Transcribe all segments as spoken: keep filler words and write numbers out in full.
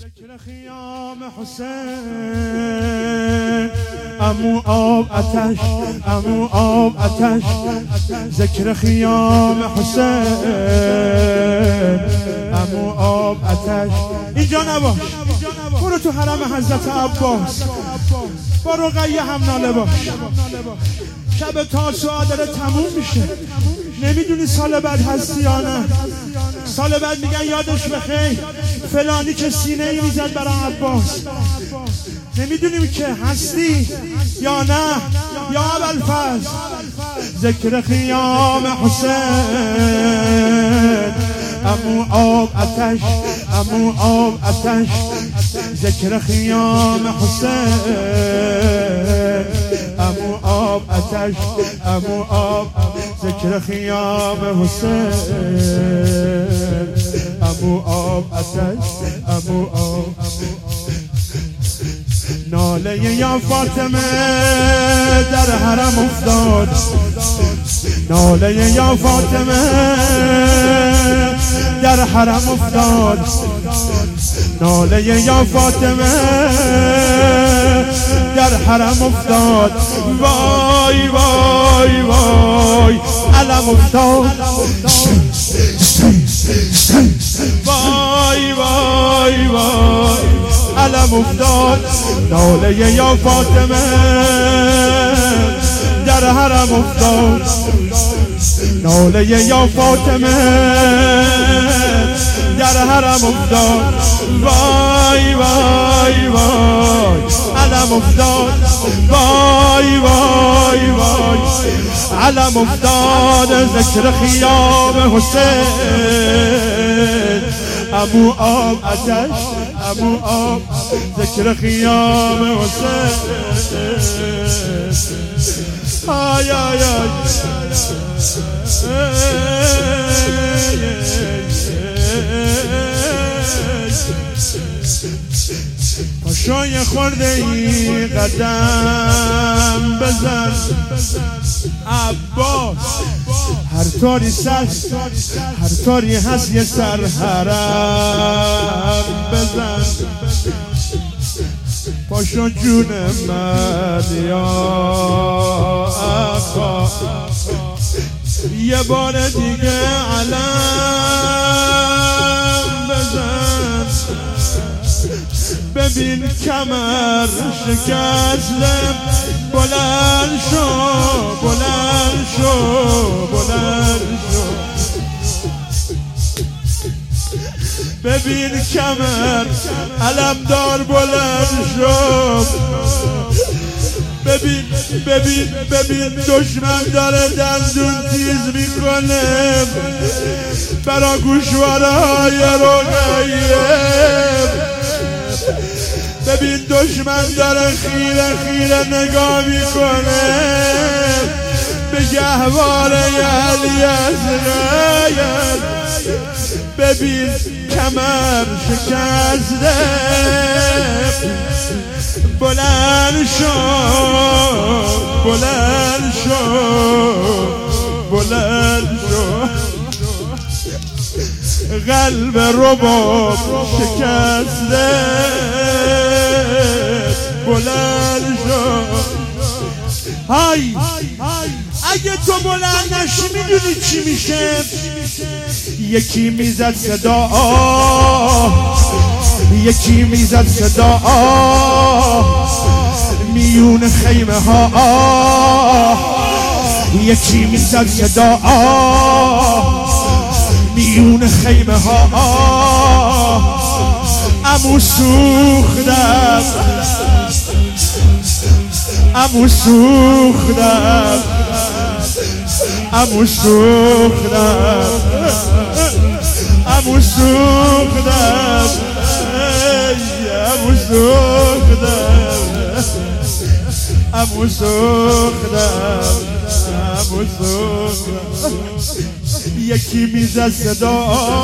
ذکر خیام حسین امو آب آتش امو آب آتش ذکر خیام حسین امو آب آتش. اینجا نباش، برو تو حرم حضرت عباس با رقیه هم ناله باش. شب تاسوعا داره تموم میشه، نمیدونی سال بعد هستی یا نه. سال بعد میگن یادش بخیر فلانی که سینه ای میزد برای عباس. نمیدونیم که هستی یا نه. یا ابوالفضل ذکر خیام حسین امو آب آتش امو آب آتش ذکر خیام حسین امو آب آتش امو آب ذکر خیام حسین امو آب آتش امو آب. ناله یا فاطمه در حرم افتاد، ناله یا فاطمه در حرم افتاد، ناله یا فاطمه در حرم افتاد. وای وای وای علم افتاد، وای وای وای علم افتاد. ناله یا فاطمه در حرم افتاد، ناله یا فاطمه در حرم افتاد. وای وای وای علم افتاد، وای وای وای علم افتاد. ذکر خیام حسین امو آب آتش امو آب ذکر خیام حسین. آی آی آی پاشای خورده ای قدم بزن عباس. هر طوری سست هر طوری هست یه سر حرم بزن. پاشو جون من یا آقا یه بار دیگه علم بزن. ببین کمر شکستم بلند شو بلند شو بلند شو. ببین کمر علمدار بلند شو. ببین ببین ببین دشمن داره دندون تیز میکنه برا گوشواره های رقیه. ببین دشمن داره خیره خیره نگاه میکنه به گهواره علی ازرائیل. ببین کمر شکسته بلند شو بلند شو بلند شو. قلب رباب شکسته بلند شو. های اگه تو بلند نشی میدونی چی میشه؟ یکی میزد صدا آه، یکی میزد صدا آه میون خیمه ها آه، یکی میزد صدا آه میون خیمه ها آه. عمو سوختم عمو سوختم عمو سوختم عمو سوختم عمو سوختم عمو سوختم عمو سوختم. یکی میزد صدا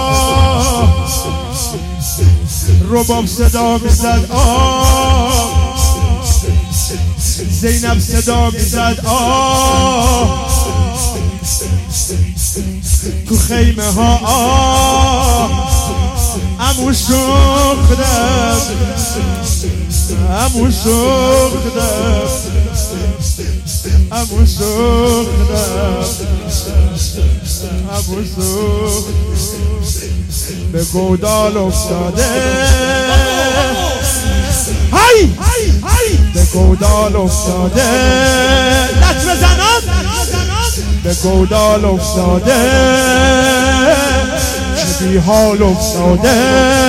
رباب صدا میزد آه، زینب صدا میزد آه تو خیمه ها آه. عمو سوختم عمو سوختم عمو سوختم عمو سوخت به گودال افتاده های به گودال افتاده دست بزنم به گودال افتاده چه بی حال افتاده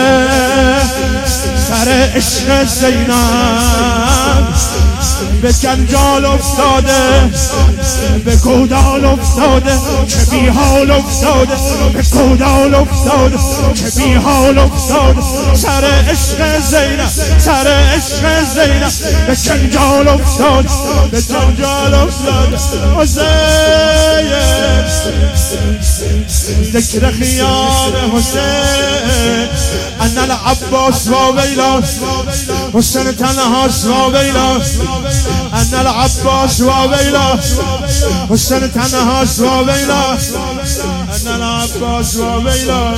سر عشق زینب به جنجال افتاده به گودال افتاده چه بی حال افتاده به گودال افتاده چه بی حال افتاده سر عشق زینب سر عشق زینب به جنجال افتاده به جنجال افتاده حسین ذکر خیام حسین ان العباس و ویلا حسین تنهاست و ویلا ان العباس و ویلا حسین تنهاست و ویلا ان العباس و ویلا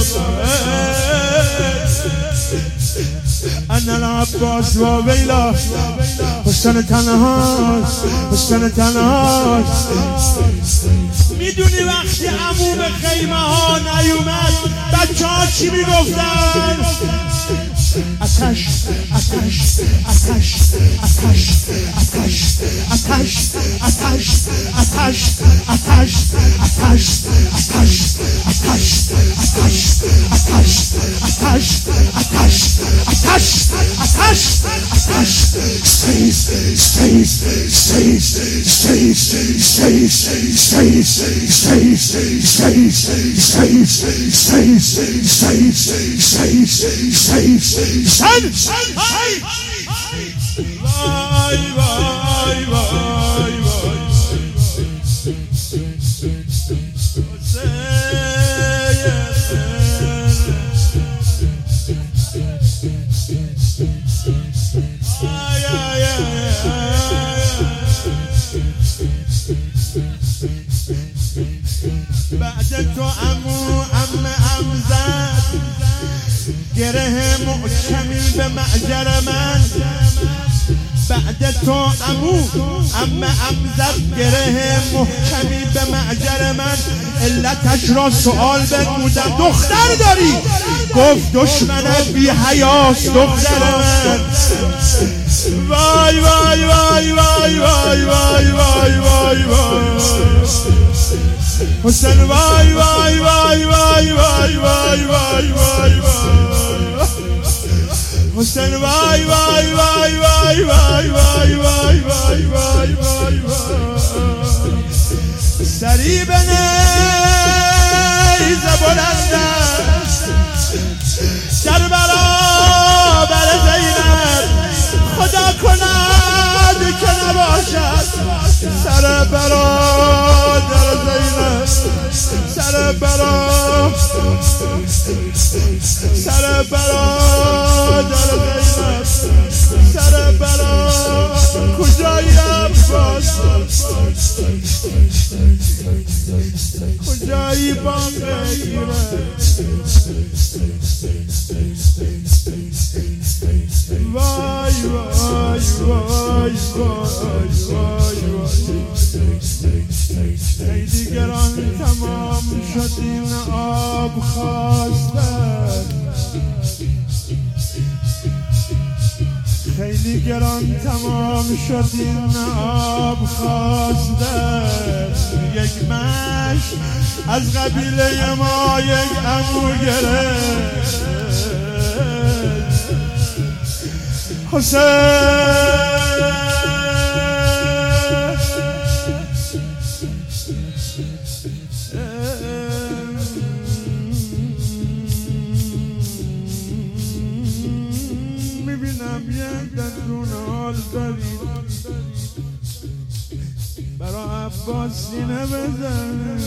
ان العباس و ویلا حسین تنهاست حسین تنهاست. میدونی وقتی عمو به خیمه ها نیومد بچه ها چی میگفتن؟ آتش آتش آتش آتش آتش آتش آتش آتش آتش آتش آتش آتش آتش آتش آتش آتش آتش آتش آتش سیز سیز سیز سیز سیز سیز سیز سیز سیز سیز Sen! Sen! Hay! Vay vay vay vay Ay ay ay بعد تو عمو عم امزد گره محکمی به معجر من بعد تو عمو عم امزد گره محکمی به معجر من علتش را سؤال بنمودم دختر داری گفت دشمنت بی حیاست دختر من وای وای وای وای وای وای وای وای وای حسین وای وای وای وای وای وای وای وای حسین وای وای وای وای وای وای وای وای وای وای سری به نیز بلندم در برابر زینب خدا کند که نباشد سر برادر زینب سر برا سر برادر زینب سر برا کجایی عباس کجایی با غیره وای وای وای وای وای ای دیگران تمام شد این آب خواستن خیلی گران تمام شد این آب خواستن یک مش از قبیله ما یک عمو گرفت حسین میبینم یک دندون حال داری برا عباس سینه بزن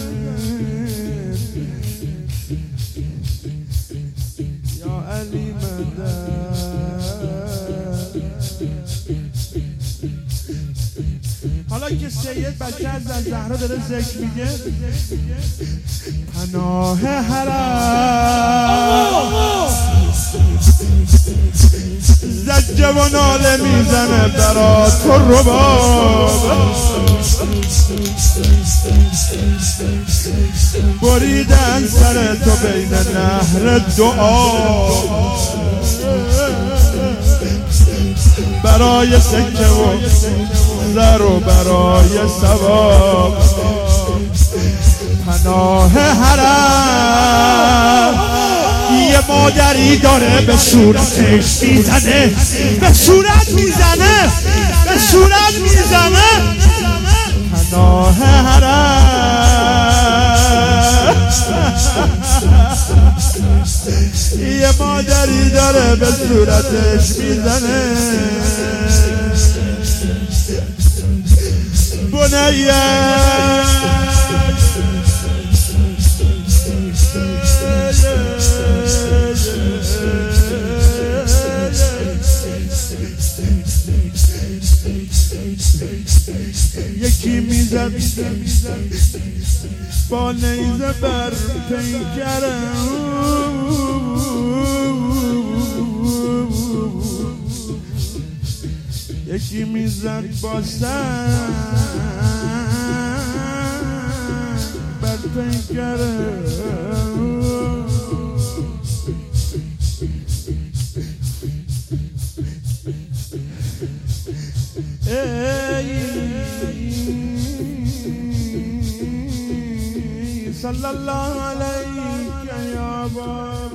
یا علی مدد حالا که سید بچه از زهرا داره ذکر میگه پناه حرم زجه و ناله میزنه برا تو رباب بریدن سر تو بین نهر دعا برای سکه و زر و برای ثواب پناه حرم یه مادری داره به صورتش میزنه به صورت میزنه به صورت میزنه پناه حرم یه مادری داره به صورتش میزنه بنیه یکی میزد با نیزه بر پیکره یکی میزد با سر بر پیکره صلی الله علیک یا بابا